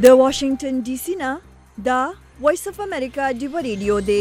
د واشنگټن ډي سي نه دا وایس اف امریکا ډیو ریډیو دی.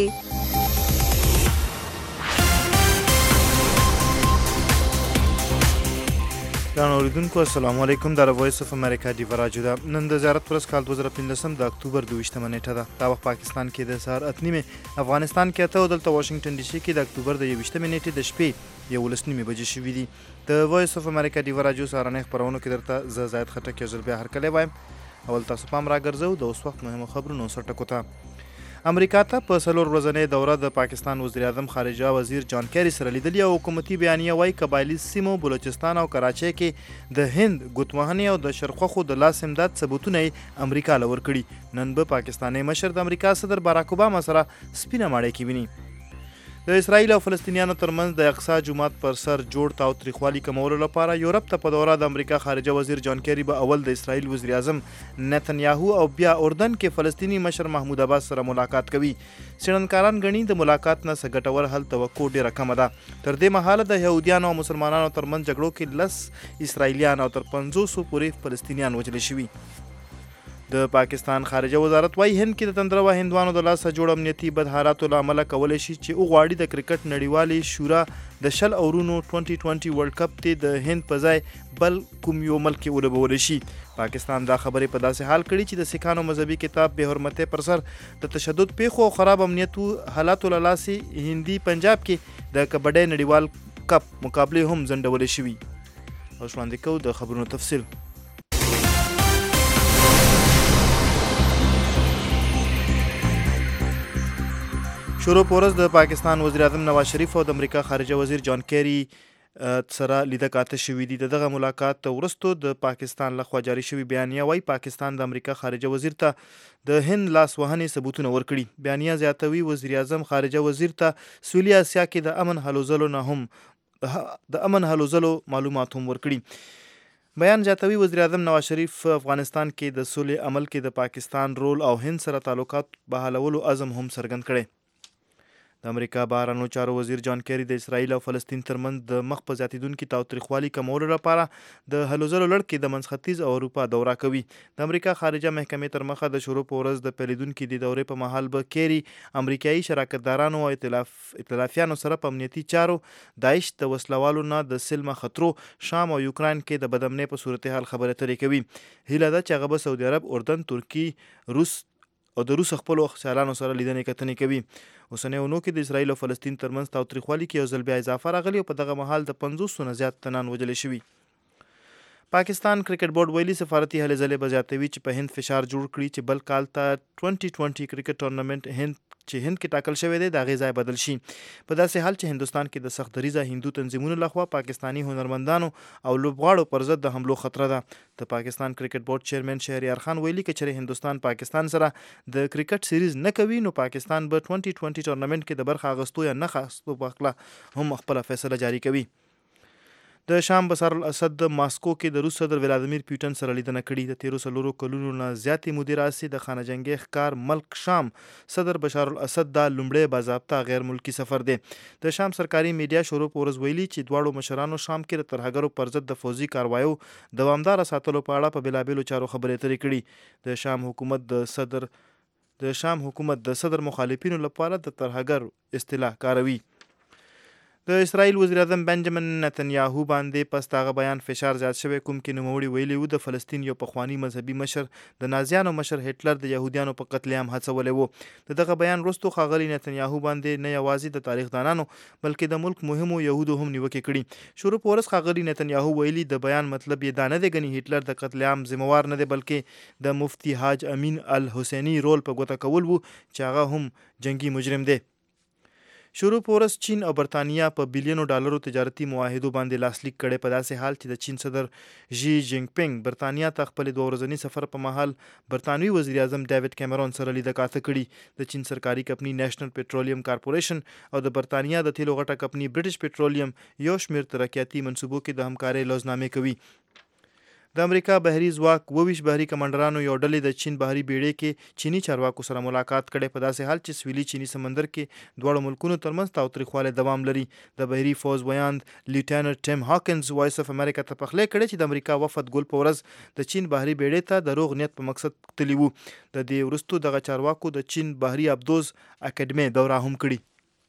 ګرانو اوریدونکو السلام علیکم. دا وایس اف امریکا ډیو راډیو ده. نن د زیارت ورځ کال 2015 د اکتوبر 22 نیټه ده. دا وخت پاکستان کې د سهار 8:30، افغانستان کې 8 او دلته واشنگټن ډي سي کې د اکتوبر د 21 نیټې د شپې 11:30 بجې شوې دي. د وایس اف امریکا ډیو راډیو سهارنۍ خپرونو کې درته زه زاید خټک یو ځل بیا هرکلی وایم. اول تاسو پام راګرځو د اوس وخت مهمو خبرونو سر ټکو ته. امریکا ته په 4 ورځنۍ دوره د پاکستان وزیر اعظم خارجه وزیر جان کیری سره لیدلي او حکومتي بیانیه وایي قبایلي سیمو بلوچستان او کراچۍ کې د هند ګوتوهنې او د شرخوخو د لاس امداد ثبوتونه یې امریکا له ورکړي. نن به پاکستاني مشر د امریکا صدر باراک اوباما سره سپینه ماڼۍ کې ویني. د اسرائیل او فلسطینیانو ترمنځ د اقصی جومات پر سر جوړ تاوتریخوالي کمولو لپاره یورپ ته په دوره د امریکا خارجه وزیر جان کیری به اول د اسرائیل وزیر اعظم نتنیاهو او بیا اردن کې فلسطینی مشر محمود عباس سره ملاقات کوي. څېړنکاران ګڼي د ملاقات نه څه ګټور حل توقع ډېره کمه ده. تر دې مهاله د یهودیانو او مسلمانانو ترمنځ جګړو کې 10 اسرائیلیان او تر 500 پورې فلسطینیان وژل شوي. د پاکستان خارجه وزارت وايي هند کې د تندرو هندوانو د لاسه جوړ امنیتي بدحالاتو له امله کولی شي چې وغواړي د کرکټ نړیوالې شورا د 10 اورونو 2020 ورلد کپ ته د هند په ځای بل کوم یو ملک کې ولوبولی شي. پاکستان دا خبرې په داسې حال کړي چې د سیکانو مذهبي کتاب بې حرمتۍ پر سر د تشدد پیښو او خراب امنیتو حالاتو له لاسې هندي پنجاب کې د کبډۍ نړیوال کپ مقابلې هم ځنډولې شوي. او وړاندې کوو د خبرونو تفصیل. شروع په ورځ د پاکستان وزیر اعظم نواز شریف او د امریکا خارجه وزیر جان کیری سره لیده کاته شوي دي. دغه ملاقات وروسته د پاکستان لخوا جاري شوي بیانیه وايي پاکستان د امریکا خارجه وزیر ته د هند لاس وهنې ثبوتونه ورکړي. بیانیه زیاتوي وزیر اعظم خارجه وزیر ته سویلي اسیا کې د امن هلو ځلو معلومات هم ورکړي. بیان زیاتوي وزیر اعظم نواز شریف افغانستان کې د سولې عمل کې د پاکستان رول او هند سره تعلقات بحالولو عزم هم څرګند کړي. د امریکا بهرنیو چارو وزیر جان کیری د اسرائیل او فلسطین ترمنځ د مخ په زیاتیدونکي تاوتریخوالي کمولو لپاره د هلو ځلو لړ کې د منځ ختیځ او اروپا دوره کوي. د امریکا خارجه محکمې تر مخه د شروع په ورځ د پیلېدونکي د دورې په مهال به کیری امریکایي شراکتدارانو او ائتلافیانو سره په امنیتي چارو، داعش د وسلوالو نه د سلمه خطرو، شام او یوکراین کې د بدامنۍ په صورتحال خبرې اترې کوي. هیله ده چې هغه به سعودي عرب، اردن، ترکي، روس او د روس خپلو سیالانو سره لیدنې کتنې کوي. اوسنۍ اونو کې د اسرائیل او فلسطین ترمنځ تاوتریخوالي کې یو ځل بیا اضافه راغلي او په دغه مهال د 500 نه زیات تنان وژل شوي. پاکستان کرکټ بورډ ویلي سفارتي هلې ځلې به زیاتوي چې په هند فشار جوړ کړي چې بل کال ته 2020 کرکټ ټورنمنټ هند کې ټاکل شوی دی د هغې ځای بدل شي. په داسې حال چې هندوستان کې د سخت دریځه هندو تنظیمونو لخوا پاکستاني هنرمندانو او لوبغاړو پر ضد د حملو خطره ده. د پاکستان کرکټ بورډ چیرمن شهریار خان ویلي که چېرې هندوستان پاکستان سره د کرکټ سیریز نه کوي نو پاکستان به 2020 ټورنمنټ کې د برخه اخیستو یا نه اخیستو په هکله هم خپله فیصله جاري کوي. د شام بشار الاسد د ماسکو کې د روس صدر ولادیمیر پوتین سره لیدنه کړې. د 13 کلونو نه زیاتې مودې راهیسې د خانه جنګي ښکار ملک شام صدر بشار الاسد دا لومړی باضابطه غیر ملکي سفر دی. د شام سرکاري میډیا شروع په ورځ ویلي چې دواړو مشرانو شام کې د ترهګرو پر ضد د فوځي کاروایو دوامداره ساتلو په اړه په بېلابېلو چارو خبرې اترې کړي. د شام حکومت د صدر مخالفینو لپاره د ترهګر اصطلاح کاروي. د اسرائیل وزیر اعظم بنجامین نتنیاهو باندې پس دغه بیان فشار زیات شوی، کوم کې نوموړي ویلي وو د فلسطین یو پخوانی مذهبي مشر د نازیانو مشر هټلر د یهودیانو په قتل عام هڅولی وو. د دغه بیان وروسته ښاغلي نتنیاهو باندې نه یوازې د تاریخ دانانو بلکې د ملک مهمو یهودو هم نیوکې کړي. شروع په ورځ ښاغلي نتنیاهو ویلي د بیان مطلب یې دا نه دی ګنې هټلر د قتل عام ذمہوار نه دی بلکې د مفتي حاج امین الحسیني رول په ګوته کول وو چې هغه هم جنگي مجرم دی. شروع په ورځ چین او برطانیا په بلیونو ډالرو تجارتي معاهدو باندې لاسلیک کړی، په داسې حال چې د چین صدر ژي جینګ پینګ برطانیا ته خپل 2 ورځني سفر په مهال برطانوي وزیر اعظم ډیوډ کیمرون سره لیده کاته کړي. د چین سرکاري کمپنۍ نیشنل پټرولیم کارپوریشن او د برطانیا د تیلو غټه کمپنۍ برټش پټرولیم یو شمېر ترقیاتي منصوبو کې د همکارۍ لوزنامې کوي. د امریکا بحري ځواک 22 بحري کمانډرانو یو ډلې د چین بحري بیړۍ کې چینی چارواکو سره ملاقات کړي په داسې حال چې سویلي چینی سمندر کې دواړو ملکونو ترمنځ تاوتریخوالی دوام لري. د بحري فوز ویاند لیوټیننټ ټیم هاکنز وایس اف امریکا ته پخلی کړي چې د امریکا وفد ګل په ورځ د چین بحري بیړۍ ته د روغ نیت په مقصد تللی وو. د دې وروستو دغه چارواکو د چین بحري ابدوز اکیډمي دوره هم کړي.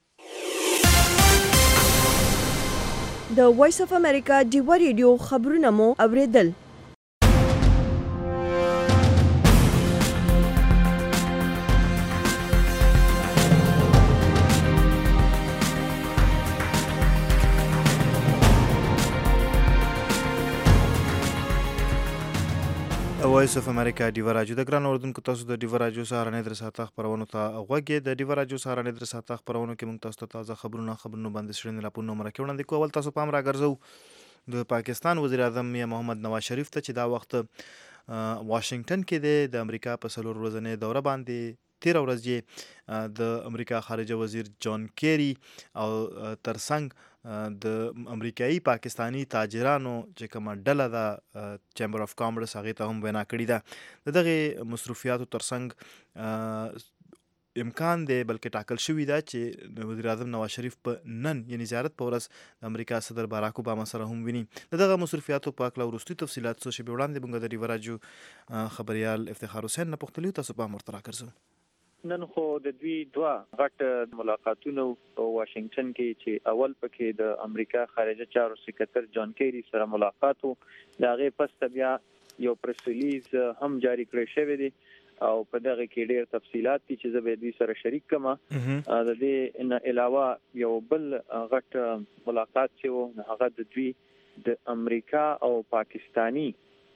د وایس اف امریکا ډیوه ریډیو خبرونه مو اوریدل. وایس اف امریکا ډیوه راډیو د ګران اوردونکو تاسو د ډیوه راډیو سهارنۍ در ساعته خبرونو ته غوږ د ډیوه راډیو سهارنۍ در ساعته خبرونو کې موږ تاسو ته تازه خبرونه باندې شړنې راپورونه مرکه وړاندې کوو. اول تاسو پام راګرځو د پاکستان وزیر اعظم میا محمد نواز شریف ته چې دا وخت واشنگټن کې د امریکا په 4 ورځنۍ دوره باندې 13 ورځې د امریکا خارجه وزیر جان کیری او ترڅنګ د امریکایي پاکستانی تاجرانو چې کومه ډله ده چیمبر اف کامرس هغې ته هم وینا کړې ده. د دغې مصروفیاتو ترڅنګ امکان دی بلکې ټاکل شوي ده چې وزیر اعظم نواز شریف په نن یعنی زیارت په ورځ د امریکا صدر باراک اوباما سره هم ویني. د دغه مصروفیاتو په هکله وروستي تفصیلات څو شېبې وړاندې موږ د ډیوه راډیو خبریال افتخار حسین نه پوښتلي، تاسو پام ورته راګرځو. نن خو د دوی دوه غټ ملاقاتونه په واشنگټن کې چې اول پکې د امریکا خارجه چارو سکرټر جان کیری سره ملاقات وو. د هغې پس بیا یو پریس ریلیز هم جاری کړی شوی دی او په دغه کې ډېر تفصیلات دي چې زه به دوی سره شریک کړم. د دې نه علاوه یو بل غټ ملاقات چې وو هغه د دوی د امریکا او پاکستانی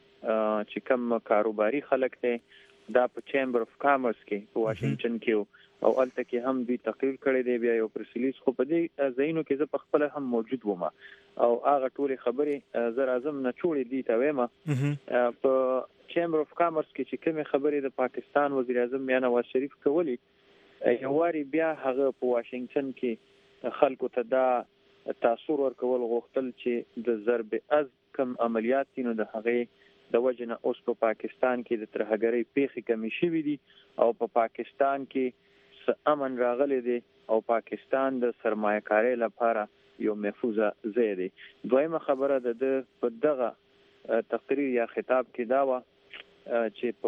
چې کوم کاروباري خلک دي دا په چیمبر اف کامرس کې په واشنگټن کې او الته کې هم دوی تقریر کړی دی. بیا یو پریس ریلیز خو په دې ځایونو کې زه په خپل هم موجود وم او هغه ټولې خبرې زه راځم نه چوړې دي ته وایم. په چیمبر اف کامرس کې چې کومې خبرې د پاکستان وزیر اعظم میا نواز شریف کولی یو واري بیا هغه په واشنگټن کې خلکو ته دا تاثیر ورکول غوښتل چې د ضرب از کم عملیات دي نو د هغې د وجنه اوس په پاکستان کې د ترهګرۍ پیښې کمی شوې دي او په پاکستان کې امن راغلی دی او پاکستان د سرمایه‌کارۍ لپاره یو محفوظه ځای دی. دویمه خبره د په دغه تقریر یا خطاب کې دا وه چې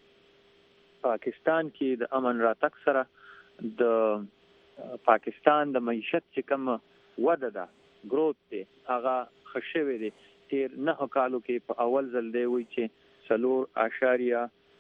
په پاکستان کې د امن راتګ سره د پاکستان د معیشت چې کوم وده ده ګروت دی هغه ښه شوی دی. تیر 9 کالو کې په اول ځل دی وی چې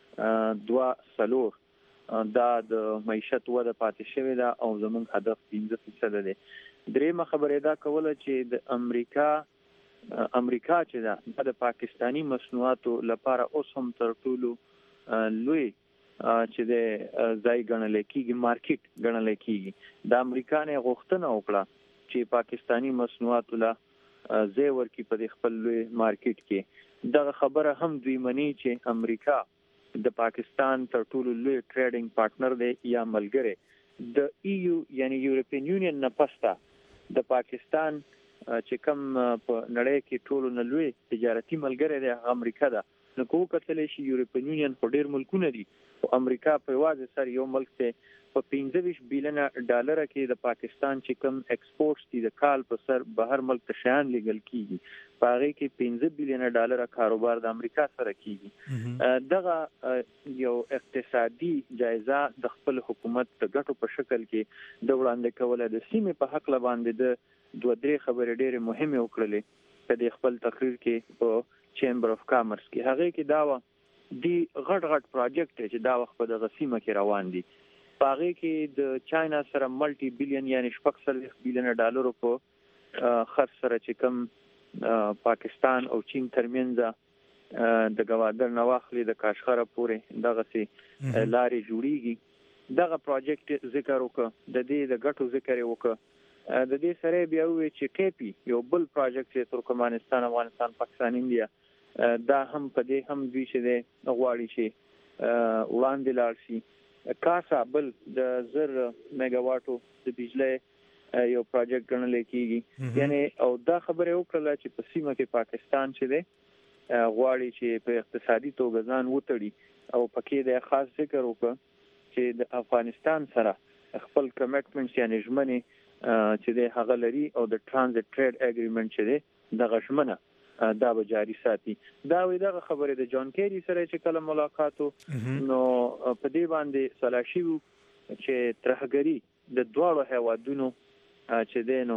4.2 دا د معیشت وده پاتې شوی ده او زموږ هدف 15% دی. درېمه خبره دا کوله چې د امریکا چې ده د پاکستانی مصنوعاتو لپاره اوس هم تر ټولو لوی چې د ځای ګڼل کېږي مارکیټ ګڼل کېږي. د امریکا نه غوښتنه وکړه چې پاکستانی مصنوعاتو له زه ورکی په خپل لوی مارکیټ کې. دغه خبره هم دوی مني چې امریکا د پاکستان تر ټولو لوی ټریډینګ پارټنر دی یا ملګری. د ایو یعنی یورپین یونین نه پسته د پاکستان چې کوم په نړۍ کې ټولو نه لوی تجارتي ملګری دی امریکا ده. نو کوو کتلې شي یورپین یونین په ډېر ملکونه دي او امریکا په یوازې سر یو ملک ته په 25 بلین ډالر کې د پاکستان چې کوم ایکسپورټس دي د کال په سر بهر ملک ته شیان لیږل کیږي په هغې کې 15 بلین ډالر کاروبار د امریکا سره کیږي. دغه یو اقتصادي جایزه د خپل حکومت د ګټو په شکل کې د وړاندې کوله. د سیمې په حق باندې د 2-3 خبرې ډېرې مهمې وکړلې په د خپل تقریر کې په چیمبر اف کامرس کې. هغې کې دا وه دی غټ پروجیکټ چې دا وخت په دغه سیمه کې روان دي. په هغې کې د چاینا سره ملټي بلین یعنی 40 بلین ډالرو په خرڅ سره چې کوم پاکستان او چین ترمنځ د ګوادر نه واخلي د کاشغره پورې دغسې لارې جوړیږي. دغه پروجیکټ ذکر وکړه، د دې د ګټو ذکر یې وکړه. د دې سره بیا وویل چې ټیپي یو بل پروجیکټ چې ترکمنستان افغانستان پاکستان انډیا دا هم په دې هم دوی چې دی غواړي چې وړاندې لاړ شي. کاسا بل د 1000 میگا واټو د بجلی یو پروجیکټ ګڼل کېږي. یعنی او دا خبره وکړه چې په سیمه کې پاکستان چې دی غواړي چې په اقتصادي توګه ځان وتړي او پکې د خاص فکر وکړي چې د افغانستان سره خپل کمیټمنټس یعنی ژمنې چې د هغه لري او د ترانزیت ټریډ اګریمنت چې دی د غشمنه دا به جاری ساتي. دا وی دغه خبره د جان کیری سره چې کله ملاقاتو نو په دې باندې سلاشي چې ترهګری د دواړو هیوادونو چې دینو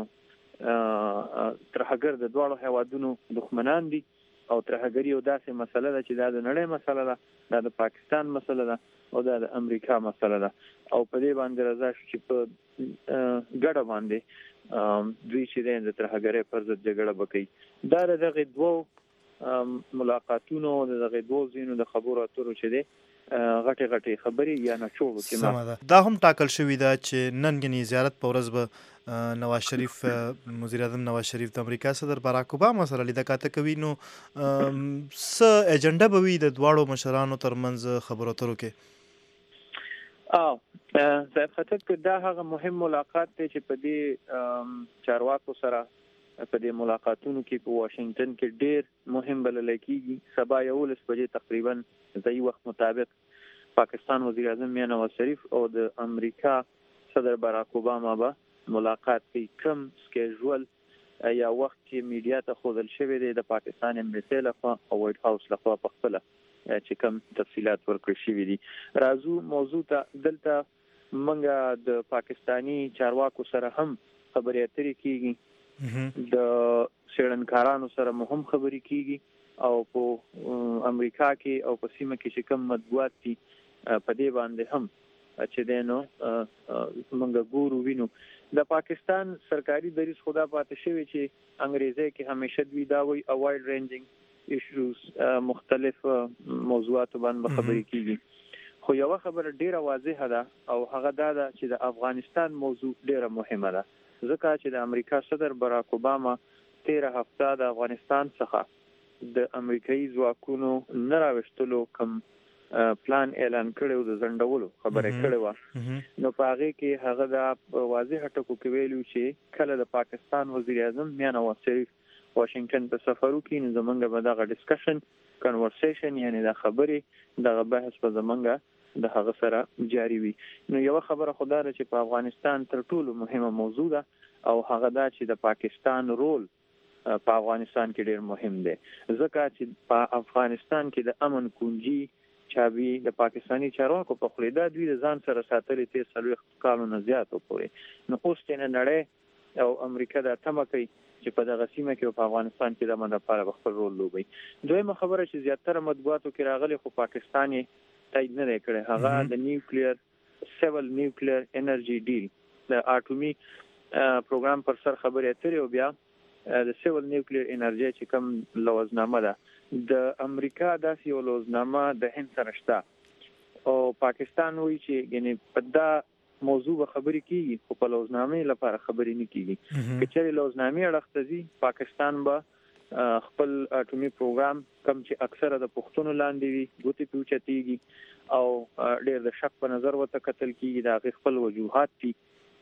ترهګر د دواړو هیوادونو دښمنان دي او ترهګری او داسې مسله ده چې دا د نړۍ مسله ده، دا د پاکستان مسله ده او دا د امریکا مسله ده او په دې باندې راځي چې په ګډه باندې دوی چې د ترهګری پر ضد جګړه وکړي. دا دغه دوه ملاقاتونو دغه دوه زینو د خبرو اترو چې دي غټي خبرې یا نه چوغو کې دا هم ټاکل شوې ده چې نن غني زیارت په ورځ به نواز شریف وزیر اعظم نواز شریف د امریکا صدر باراک اوباما سره لیدکاته کوي. نو س ایجنډا به وي د دواړو مشرانو ترمنځ خبرو اترو کې؟ صاحب خطر دا هغه مهم ملاقات دی چې په دې چارواکو سره په دې ملاقاتونو کې په واشنگټن کې ډېر مهم بلل کېږي. سبا 11 بجې تقریبا ځای وخت مطابق پاکستان وزیر اعظم نواز شریف او د امریکا صدر باراک اوباما به ملاقات کوي. کم سکیجول یا وخت چې میډیا ته خودل شوی دی د پاکستان امبیسی لخوا او وایټ هاوس لخوا په خپل چې کم تفصيلات ورکړل شوی دي. راځو موضوع ته دلته منګه د پاکستانی چارواکو سره هم خبرې اترې کیږي، د شړنکارانو سره هم خبرې کیږي او په امریکا کې او په سیمه کې چې کم مطبوعات دي په دې باندې هم چې دینو منګه ګورو وینو. د پاکستان سرکاري دریځ خدا پاتې شوی چې انګریزي کې همیشه دوی دا وایي اوایډ رینجینګ ایشوز مختلف موضوعات باندې خبرې کیږي. خو یو خبره ډیره واضحه ده او هغه دا ده چې د افغانستان موضوع ډیره مهمه ده، ځکه چې د امریکا صدر باراک اوباما 13 هفته د افغانستان څخه د امریکایي ځواکونو نه راوستلو کوم پلان اعلان کړو د زندولو خبره کړې و. نو په هغه کې هغه د واضح ټکو کې ویلو چې کله د پاکستان وزیر اعظم نواز شریف واشنگټن په سفر وکړي نو زمونږ به دغه ډسکشن کنورسیشن یعنی د خبرې دغه بحث په زمونږ د هغه سره جاری وي. نو یو خبره خدا ده چې په افغانستان تر ټولو مهمه موضوع ده او هغه دا چې د پاکستان رول په افغانستان کې ډیر مهم دی، ځکه چې په افغانستان کې د امن کنجي چابي د پاکستانی چارواکو په خلیدا دوی د ځان سره ساتلې تیر 40 کالو نه زیات پورې. نو اوس چې نړۍ او امریکا د تمه کوي چې په دغه سیمه کې په افغانستان کې د امن لپاره خپل رول لوبي. دویمه خبره چې زیاتره مطبوعاتو کې راغلي خو پاکستان تایید نه کړي هغه د نیوکلیر سیول نیوکلیر انرژي ډیل د اټومي پروګرام پر سر خبرې اترې او بیا د سیول نیوکلیر انرژي چې کوم لوزنامه ده د امریکا داسې یو لوزنامه د هند سره شته او پاکستان وایي چې یعنی په دا موضوع به خبرې کیږي خو په لوزنامې لپاره خبرې نه کیږي. که چېرې لوزنامې اړخته پاکستان به خپل اټومي پروګرام کم چې اکثره د پښتون لاندې وي ګوتې پیوچتيږي او ډېر د شک په نظر وته قتل کیږي د خپل وجوهات دي.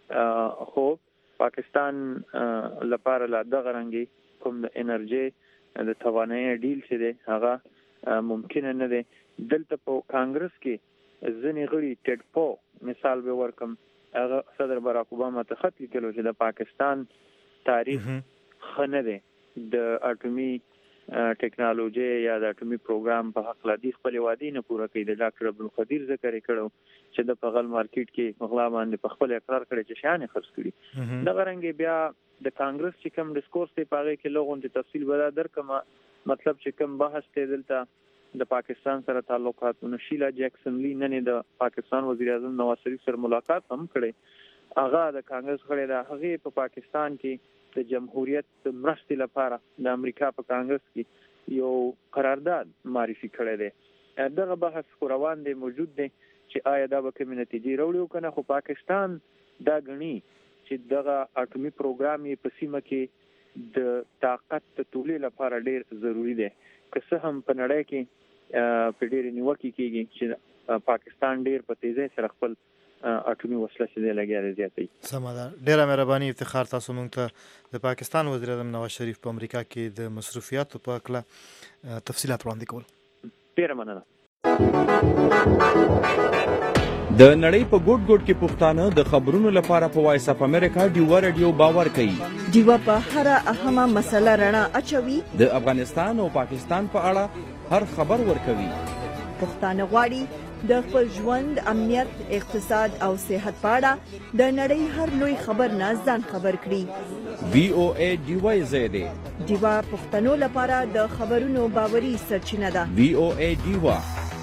خو پاکستان لپاره لا دغه رنګي کوم د انرژي د توانایي ډیل چې دی هغه ممکن نه دی. دلته په کانګرس کې ځنې غړي ټیډ پو مثال به ورکم هغه صدر باراک اوباما ته خط لیکلو چې د پاکستان تاریخ خنه دی د اټومي ټیکنالوژي یا د اټومي پروګرام په حق لدی خپل وادي نه پوره کړي. د ډاکټر عبدالقدیر ذکر کړو چې د پغل مارکیټ کې مغلا باندې په خپل اقرار کړی چې شان خرڅ کړي. دا غرنګ بیا د کانګرس چې کوم ډیسکورس ته پاره کې لوګون ته تفصیل ودا درکمه مطلب چې کوم بحث ته دلته د پاکستان سره تعلقاتونه شیلا جیکسن لی نن د پاکستان وزیر اعظم نواز شریف سره ملاقات هم کړي. هغه د کانګرس غړي د هغه په پاکستان کې د جمهوریت مرستې لپاره د امریکا په کانګرس کې یو قرارداد معرفي کړی دی. دغه بحث روان دی موجود دی چې آیا دا به کومه نتیجه راوړي کنه. خو پاکستان دا غني چې دغه اټومي پروګرام یې په سیمه کې د طاقت تولید لپاره ډیر ضروری دی. که څه هم په نړۍ کې په ډیر نیوکه کېږي چې پاکستان ډیر په تیزی سره خپل اټومي وسله چې دی لګیا دی زیاتوي. سمه ده. ډېره مهرباني افتخار تاسو موږ ته د پاکستان وزیر اعظم نواز شریف په امریکا کې د مصروفیاتو په هکله تفصیلات وړاندې کول. ډېره مننه. د نړۍ په ګوټ ګوټ کې پښتانه د خبرونو لپاره په وایس اف امریکا ډیوا رادیو باور کوي. ډیوا په هر اهمه مسله رڼا اچوي. د افغانستان او پاکستان په اړه هر خبر ورکوي. پښتانه غواړي د خپل ژوند، امنیت، اقتصاد او صحت په اړه د نړۍ هر لوی خبر نه ځان خبر کړي. VOA ډیوا زیاده ډیوا پښتنو لپاره د خبرونو باوري سرچینه ده. VOA ډیوا.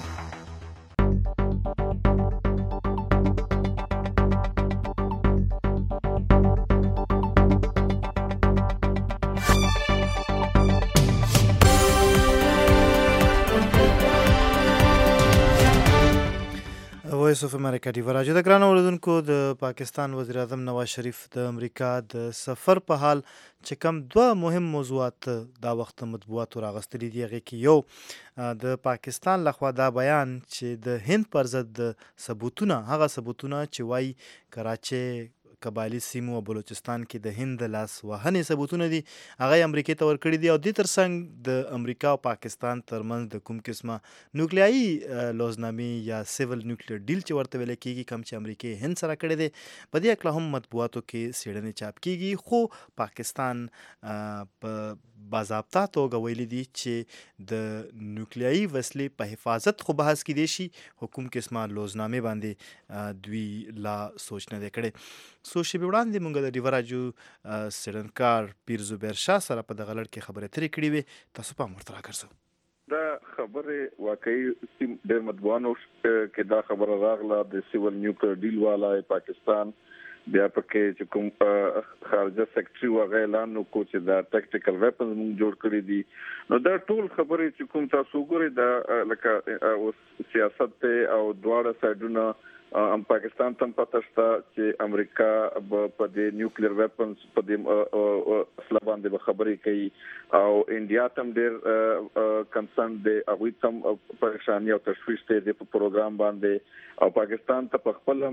وایس اف امریکا ډیوا راجو. د ګرانو اوریدونکو، د پاکستان وزیر اعظم نواز شریف د امریکا د سفر په حال چې کوم دوه مهم موضوعات دا وخت مطبوعاتو راغستلي دي، هغې کې یو د پاکستان لخوا دا بیان چې د هند پر ضد ثبوتونه، هغه ثبوتونه چې وایي کراچۍ، قبایلي سیمو او بلوچستان کې د هند لاس وهنې ثبوتونه دي، هغه یې امریکې ته ورکړي دي. او دې ترڅنګ د امریکا او پاکستان ترمنځ د کوم قسمه نوکلیایي لوزنامې یا سیول نیوکلیر ډیل چې ورته ویل کېږي، کوم چې امریکې هند سره کړی دی، په دې هکله هم مطبوعاتو کې څېړنې چاپ کېږي. خو پاکستان په باضابطه توګه ویلي دي چې د نوکلیایي وسلې په حفاظت خو بحث کیدی شي، خو کوم قسمه لوزنامې باندې دوی لا سوچ نه دی کړی. څو شېبې وړاندې موږ د ډیوا راجو څېړنکار پیر زبیر شاه سره په دغه لړ کې خبرې اترې کړې وې. تاسو پام ورته راګرځو. دا خبرې واقعي ډېر مطبوعانو کې دا خبره راغله د سیول نیوکلیر ډیل والا پاکستان، بیا پکې چې کوم خارجه سیکرټري وغه اعلان وکړ چې دا ټیکټیکل ویپنز موږ جوړ کړی دي. نو دا ټول خبرې چې کوم تاسو ګورئ دا لکه سیاست ته او دواړه سایډونه پاکستان ته پته شته چې امریکا په دې نیوکلیر ویپنز په دې اصله باندې خبرې کوي او انډیا تم ډېر کنسرن دی، هغوی تم پریشاني او تشویش دی په پروګرام باندې. او پاکستان ته په خپل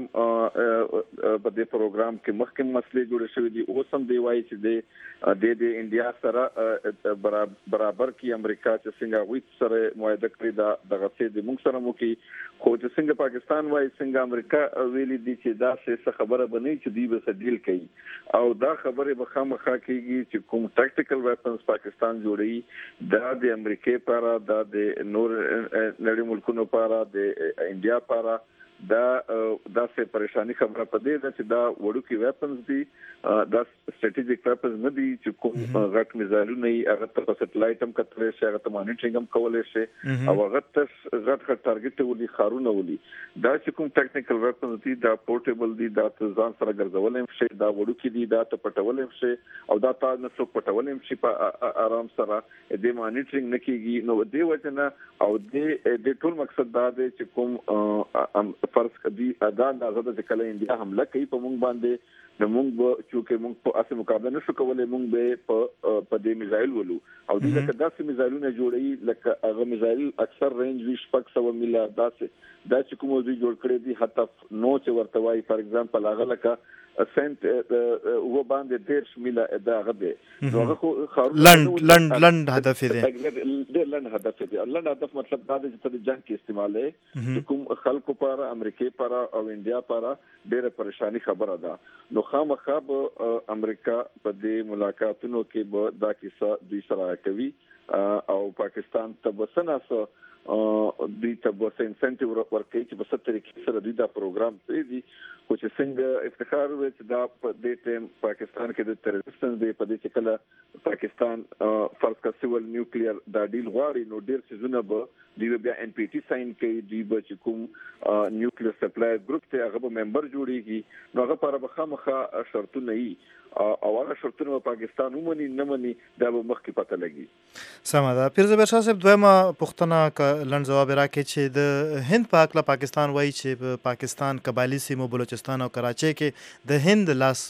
په دې پروګرام کې مخکې مسلې جوړې شوې دي. اوس هم دی وایي چې د انډیا سره برابر کې امریکا چې څنګه هغوی سره معاهده کړې ده دغه څه د موږ سره وکړي. خو چې څنګه پاکستان وایي څنګه امریکا ویلي دي چې دا څه خبره به نه وي چې دوی به څه ډیل کوي، او دا خبرې به خامخا کېږي چې کوم ټیکټیکل ویپنز پاکستان جوړوي دا د امریکې لپاره، دا د نور نړۍ ملکونو لپاره، د انډیا لپاره دا څه پریشانی خبره پدې ده چې دا وړوکی ویپنز دي، دا سټریټیجیک ویپنز نه دي چې کوم غټ میزایلونه یې هغه ته په سټلایټ هم کتلی شي، هغه ته مانیټرینګ هم کولی شي، او هغه ته غټ ټارګېټ ولي ښارونه ولي. دا چې کوم ټیکنیکل ویپنز دي دا پورټیبل دي، دا ته ځان سره ګرځولی هم شي، دا وړوکي دي، دا ته پټولی هم شي، او دا تا نه څوک پټولی هم شي په آرام سره. دې مانیټرینګ نه کېږي. نو دې وجه نه او دې ټول مقصد دا دی چې کوم فرض کړي دا اندازه ده چې کله انډیا حمله کوي په موږ باندې، نو موږ به چې موږ په اسې مقابله نشو کولی، موږ به په دې میزایل ولو. او دوی لکه داسې میزایلونه جوړوي لکه هغه میزایل اکثر رینج وي 600 میله، دا چې کوم دوی جوړ کړی دي هدف نو چې ورته وایي فار ایگزامپل هغه لکه سنت و باندې 10 میله دا هغه دی. نو هغه خو لنډ هدف دی، ډېر لنډ هدف دی. لنډ هدف مطلب دا دی چې ته د جنګ کې استعمالوي چې کوم خلکو لپاره، امریکې لپاره او انډیا لپاره ډېره پریشانی خبره ده. نو خامخا به امریکا په دې ملاقاتونو کې به دا کیسه دوی سره کوي او پاکستان ته به څه ناسه دوی ته به څه انسنټیو ورکوي چې په څه طریقې سره دوی دا پروګرام پرېږدي. خو چې څنګه افتخار وي چې دا په دې ټایم پاکستان کې د ریزسټنس دی، په دې چې کله پاکستان فرض کړه سیول نیوکلیر دا ډیل غواړي، نو ډېر څیزونه به دوی بیا NPT ساين کوي، دوی به چې کوم نیوکلیر سپلای ګروپ ته هغه به ممبر جوړیږي، نو هغه لپاره به خامخا شرطونه وي او هغه شرطونه پاکستان ومني نه مني دا به مخکې پته لګي. سمه ده. پیر زبیر شاه صاحب، دویمه پوښتنه لنډ ځواب راکړئ چې د هند په هکله پاکستان وایي چې په پاکستان قبایلي سیمو بلوچستان او کراچۍ کې د هند لاس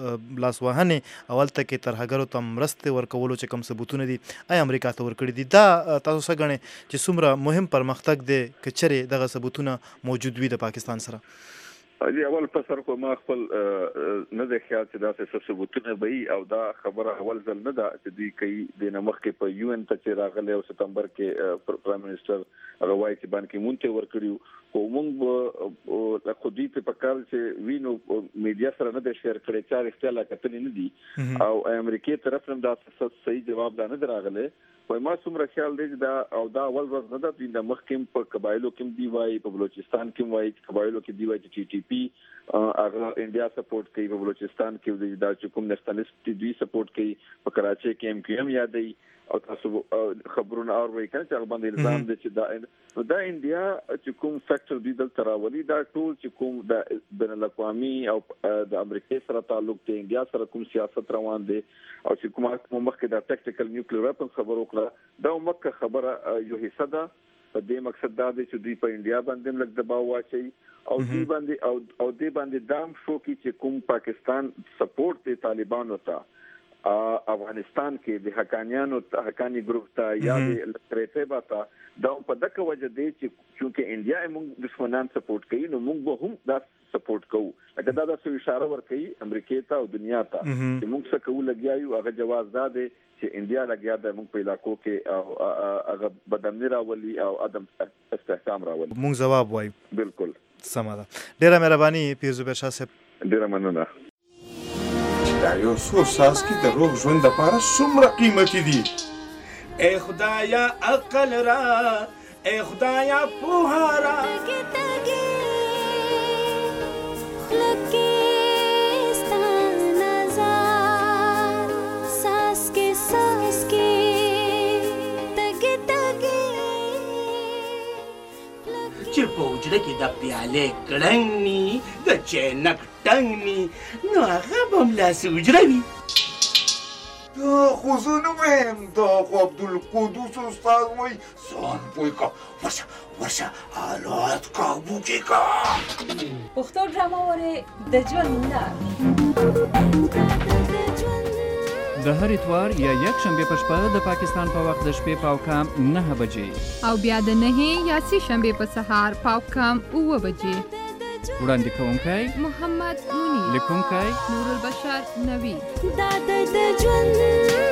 وهنې او هلته کې ترهګرو ته مرستې ورکولو چې کوم ثبوتونه دي آیا امریکا ته ورکړي دي؟ دا تاسو څه ګڼئ چې څومره مهم پرمختګ دی که چېرې دغه ثبوتونه موجود وي د پاکستان سره؟ اول په سر خو ما خپل نه د خیال چې دا څه ثبوتونه به او دا خبره اول ځل نه ده چې دوی کوي د نمخ کې په یو ان ته چې راغلی او سپتمبر کې پرایم منسٹر هغه وایي چې بان کې مونته ورکړیو خو موږ خو دوی په پکار چې وینو میډیا سره نه د شیر کړي چې اړتیا لا کتنې نه دي او امریکای طرف هم دا صحیح جواب نه دراغله وای ما څومره خیال دی دا او دا اول ورځ نه ده د مخکیم په قبایلو کې دی وای په بلوچستان کې وای قبایلو کې دی وای چې ټي ټي پی هغه انډیا سپورټ کوي په بلوچستان کې دا چې کوم نېشنلیست دی سپورټ کوي په کراچي کې ام کیو ام یادې او تاسو خبرونه اورئ کنه چې هغه باندې الزام دي چې دا انډیا چې کوم فیکټر دی دل تراولي دا ټول چې کوم د بین الاقوامي او د امریکای سره تعلق دی انډیا سره کوم سیاست روان دي او چې کوم مخکې د ټیکټیکل نیوکلیئر ویپن خبرو کړه دا مکه خبره یو حصہ ده په دې مقصد دا دی چې دوی په انډیا باندې لږ دباو واچي او دوی باندې او دوی باندې دام شو چې کوم پاکستان سپورټ دی طالبانو ته افغانستان کې د حقانی ګروپ ته یا د لکریټیبا ته دا په دغه وجه دی چې انډیا موږ دښمنان سپورټ کوي نو موږ به هم دا سپورټ کوو لکه دا د اشاره ورکړي امریکای ته او دنیا ته چې موږ څه کوو لګیایو هغه جواز دا دی چې انډیا لګیا د موږ په علاقو کې او هغه بدامنی راولي او عدم استحکام راولي موږ جواب وایو بالکل سمه ده ډیره مهرباني پیرزوبیر شاه صاحب ډیره مننه دا یو څو څاڅکي د روغ ژوند لپاره څومره قیمتي دي ای خدایا عقل را ای خدایا پوها را چې په وجره کې د پیالې کړنګ ني د چینک ټنګ ني نو هغه به هم لاسې وجره وي دا خو زه نه وایم دا خو عبدالقدوس استاد وایي ځان پوه که ورشه حالات کابو کې که پښتو ډرامه ورې د ژوند لار د هر اتوار یا یک شنبه په شپه د پاکستان په وخت د شپې پاو کام 9 بجې او بیا د 9 یا 3 شنبه په سهار پاو کام 9 بجې وړاندې کوونکی محمد مونی لیکونکی نور البشر نوی دا د ژوند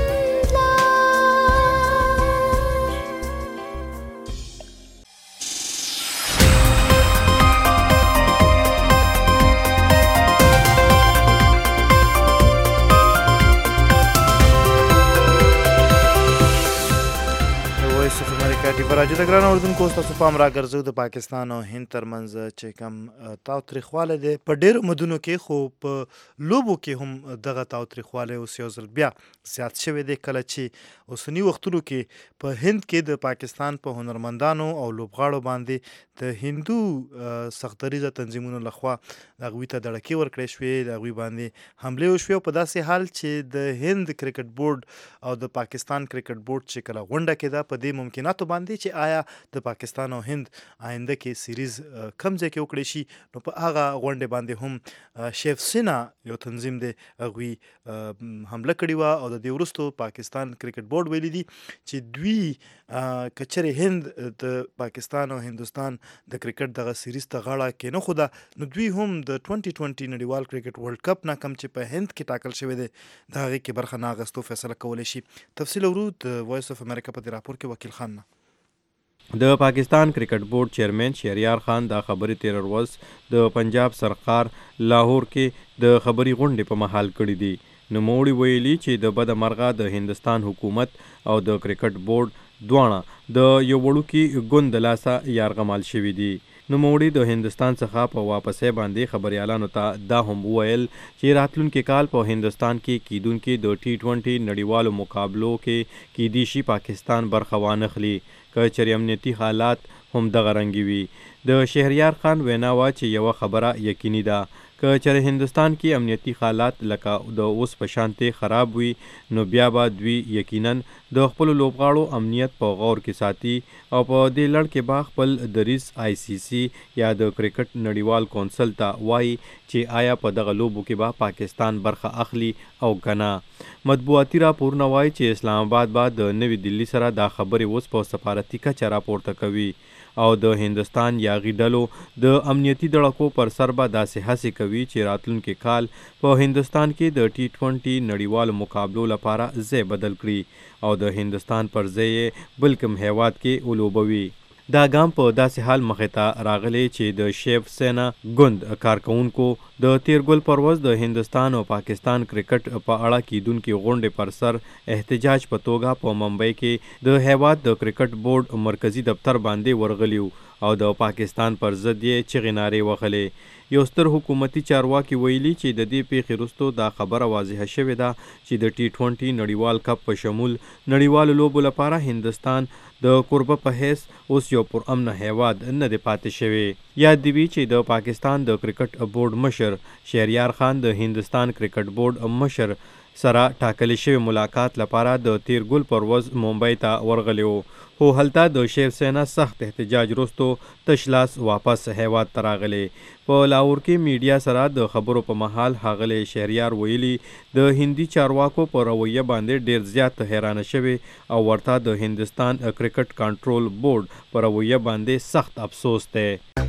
راځي د ګران اوردونکو تاسو پام راګرځو د پاکستان او هند ترمنځ چې کوم تاوتریخواله دی په ډېر مدونو کې خو په لوبو کې هم دغه تاوتریخواله اوس یو ځل بیا زیات شوی دی کله چې اوسني وختونو کې په هند کې د پاکستان په هنرمندانو او لوبغاړو باندې د هندو سختدریزه تنظیمونو لخوا د هغوی ته دړکې ورکړې شوې د هغوی باندې حملې وشوې او په داسې حال چې د هند کرکټ بورډ او د پاکستان کرکټ بورډ چې کله غونډه کېده په دې ممکناتو باندې چې آیا د پاکستان او هند آینده کې سیریز کم ځای کې وکړي شي نو په هغه غونډې باندې هم شیف سینا یو تنظیم دی هغوی حمله کړې وه او د دې وروستو پاکستان کرکټ بورډ ویلي دي چې دوی که چېرې هند د پاکستان او هندوستان د کرکټ دغه سیریز ته غاړه کېنښوده نو دوی هم د 2020 نړیوال کرکټ ورلډ کپ نه کم چې په هند کې ټاکل شوی دی د هغې کې برخه نه اخیستو فیصله کولی شي تفصیل اورو د وایس اف امریکا په دې راپور کې وکیل خان نه د پاکستان کرکټ بورډ چیرمن شهریار خان دا خبرې تیر ورځ د پنجاب سرکار لاهور کې د خبري غونډې په محل کړې دي نوموړي ویلي چې د بده مرغه د هندستان حکومت او د کرکټ بورډ دواړه د یو وړوکي ګوند د لاسه یارغمال شوي دي نوموړي د هندستان څخه په واپسې باندې خبريالانو ته دا هم وویل چې راتلونکي کال په هندستان کې کیدونکي د T20 نړیوالو مقابلو کې کیدي شي پاکستان برخه وانخلي که چېرې امنیتي حالات هم دغه رنګي وي د شهریار خان وینا وه چې یوه خبره یقیني ده که چېرې هندوستان کې امنیتي حالات لکه د اوس په شانتې خراب وي نو بیا به دوی یقینا د خپل لوبغاړو امنیت په غور کې ساتي او په دې لړ کې به خپل دریځ ICC یا د کرکټ نړیوال کونسل ته وایي چې آیا په دغه لوبو کې به پاکستان برخه اخلي او کنه. مطبوعاتي راپورونه وایي چې اسلام آباد به د نوي دلی سره دا خبرې اوس په سفارتي کچه راپورته کوي او د هندستان یاغي ډلو د امنیتي دړکو پر سر به داسې هڅې کوي چې راتلونکي کال په هندستان کې د T20 نړیوالو مقابلو لپاره ځای بدل کړي او د هندستان پر ځای بل کوم هیواد کې ولوبوي. دا ګام په داسې حال مخې ته راغلی چې د شیو سینا ګوند کارکونکو د تیر ګل پر ورځ د هندستان او پاکستان کرکټ په اړه کیدونکي غونډې پر سر احتجاج په توګه په ممبئی کې د هیواد د کرکټ بورډ مرکزی دفتر باندې ورغلیو او د پاکستان پر ضد یې چغې نارې وهلې. یو ستر حکومتي چارواکي ویلي چې د دې پیښې وروسته دا خبره واضحه شوې ده چې د T20 نړیوال کپ په شمول نړیوالو لوبو لپاره هندستان د کوربه په حیث اوس یو پرامنه هیواد نه دی پاتې شوی. یاد دی وي چې د پاکستان د کرکټ بورډ مشر شهریار خان د هندستان کرکټ بورډ مشر سره ټاکلې شوی ملاقات لپاره د تیر ګل پر ورځ ممبئی ته ورغلی و، خو هلته د شیو سینا سخت احتجاج وروسته تش لاس واپس هیواد ته راغلی. په لاهور کې میډیا سره د خبرو په مهال ښاغلی شهریار ویلي د هندي چارواکو په رویه باندې ډیر زیات حیرانه شوی او ورته د هندستان کرکټ کنټرول بورډ په رویه باندې سخت افسوس دی.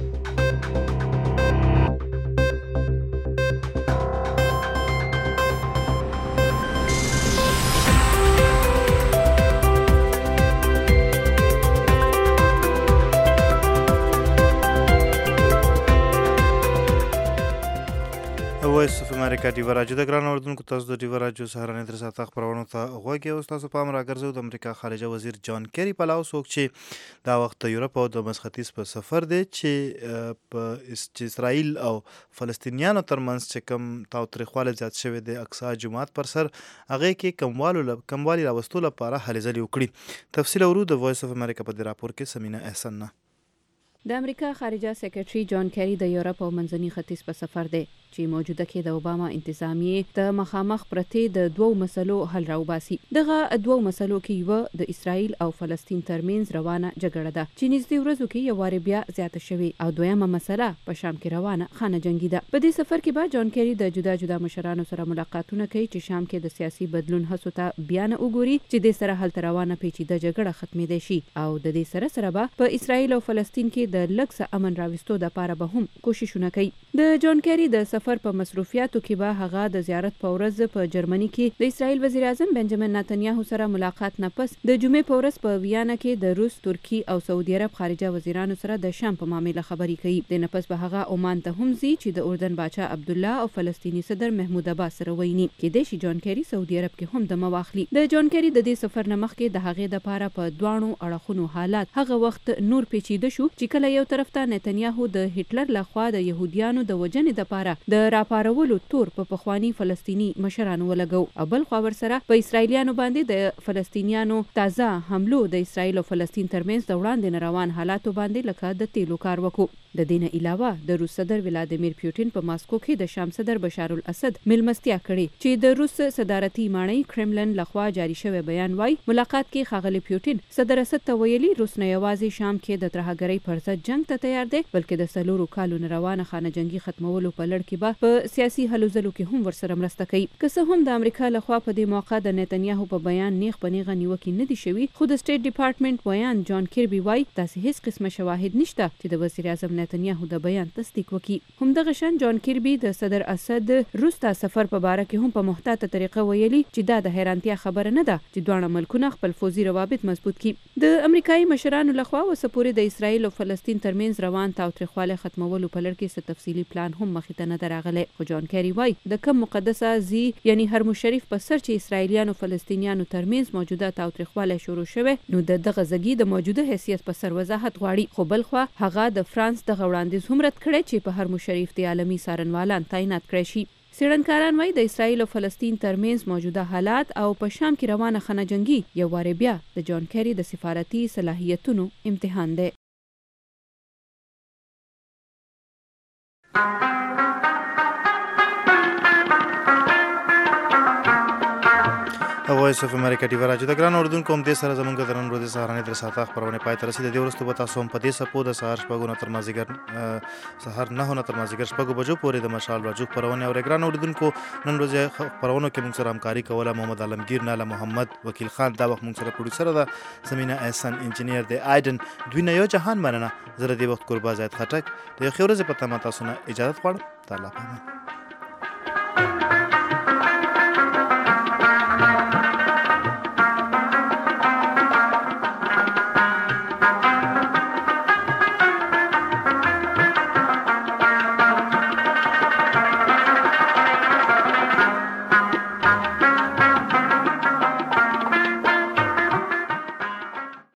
وایس اف امریکا ډیو راجو د ګران اردوونکو تاسو د ډیو راجو سهارنۍ تر ساعت خبرونو ته غوږی او تاسو پام راګرځو د امریکا خارجه وزیر جان کیری پلاو څوک چې دا وخت د یورپ او د مسختیز په سفر دی چې اسرائیل او فلسطینیانو ترمنځ چې کوم تاوتریخوالی زیات شوی دی اقصی جماعت پر سر هغې کې کموالي راوستو لپاره هلې ځلې وکړي. تفصیل اورو د وایس اف امریکا په دې راپور کې سمینه احسن نه. د امریکا خارجه سیکرټري جان کیری د یورپ او منځني ختیځ په سفر دی چې موجوده کې د اوباما انتظامیې د مخامخ پرتې د دوو مسلو حل راوباسي. دغه دوو مسلو کې یو د اسرائیل او فلسطین ترمنځ روانه جګړه ده چې نږدې ورځو کې یو وارې بیا زیاته شوې او دویمه مسله په شام کې روانه خانه جنګي ده. په دې سفر کې به جان کیری د جدا جدا مشرانو سره ملاقاتونه کوي چې شام کې د سیاسي بدلون هڅو ته بیا نه وګوري چې د سره هلته روانه پیچیده جګړه ختمېدای شي او د دې سره به په اسرائیل او فلسطین کې د لږ امن راوستو لپاره به هم کوششونه کوي. د جان کیری د سفر په مصروفیاتو کې به هغه د زیارت په ورځ په جرمني کې د اسرائیل وزیر اعظم بنجامین نتنیاهو سره ملاقات نه پس د جمعې په ورځ په ویانا کې د روس، ترکی او سعودي عرب خارجه وزیرانو سره د شام په معاملې خبرې کوي. د نه پس به هغه عمان ته هم ځي چې د اردن باچا عبد الله او فلسطینی صدر محمود عباس سره ویني. کېدای شي جان کیری سعودي عرب کې هم دمه واخلي. د جان کیری د دې سفر نه مخکې د هغې لپاره په دواړو اړخونو حالات هغه وخت نور پیچیده شو چې کله یو طرف ته نتنیاهو د هټلر لخوا د يهوديانو د وجنې لپاره د راپارولو تور په پخوانی فلسطینی مشرانو ولګو او بل خو ورسره په اسرایلیانو باندې د فلسطینیانو تازه حملو د اسرایل او فلسطین ترمنځ د وړاندې روان حالاتو باندې لکه د تیلو کار وکړو. د دې نه علاوه د روس صدر ولادیمیر پوتین په ماسکو کې د شام صدر بشار الاسد ملمستیا کړې چې د روس صدارتي ماڼۍ کرملن لخوا جاری شوی بیان وای ملاقات کې ښاغلی پوتین صدر اسد ته ویلي روس نه یوازې شام کې د ترهګرۍ پر ضد جنگ ته تیار دی بلکې د سلورو کالو روانه خانه جنگي ختمولو په لړ کې به په سیاسي هلو ځلو کې هم ورسره مرسته کوي. که څه هم د امریکا لخوا په دې موقع د نتنیاهو په بیان نیغ په نیغه نیوکې نه دي شوي خو د سټیټ ډپارټمنټ ویان جان کیربي وای داسې هیڅ قسمه شواهد نشته چې د وزیر اعظم نتنیاهو د بیان تصدیق وکړي. همدغه شان جان کیربي د صدر اسد روس ته سفر په باره کې هم په محتاطه طریقه ویلي چې دا د حیرانتیا خبره نه ده چې دواړه ملکونه خپل فوزي روابط مضبوط کړي. د امریکایي مشرانو لخوا اوسه پورې د اسرائیل او فلسطین ترمنځ روان تاوتریخوالی ختمولو په لړ کې څه تفصیلي پلان هم مخې ته نه ده راغلی. خو جان کیری وای د کم مقدسه زی یعنی حرم شریف په سر چې اسرائیلیانو فلسطینیانو ترمنځ موجوده تاوتریخوالی شروع شوی نو دغه ځګي د موجوده حیثیت په سر وضاحت غواړي. خو بل خو هغه د فرانس دغه وړاندیز هم رد کړی چې په حرم شریف د عالمي څارنوالان تعینات کړی شي. څېړنکاران وایي د اسرائیل او فلسطین ترمنځ موجوده حالات او په شام کې روانه خانه جنګي یو وارې بیا د جان کیری د سفارتي صلاحیتونو امتحان دی. وایس اف امریکا ټي وی راځي د ګران اردوونکو هم دې سره زمونږ د نن ورځې سهارنۍ در ساعته خپرونه پای ته رسېده. دې وروسته به تاسو هم په دې څپو د سهار شپږو نه تر مازدیګر سهار 9 نه تر مازدیګر شپږو بجو پورې د مشال راجو خپرونه اورئ. ګران اردوونکو نن ورځې خپرونو کې موږ سره همکاري کوله محمد عالمگیر، ناله محمد، وکیل خان. دا وخت موږ سره پروډوسر ده سمینا احسان، انجینیر دی آیدن. دوی نه یو جهان مننه. زه د دې وخت قربا زید خټک د یو ښې ورځې په تمه تاسو نه اجازه غواړم. د الله په امان.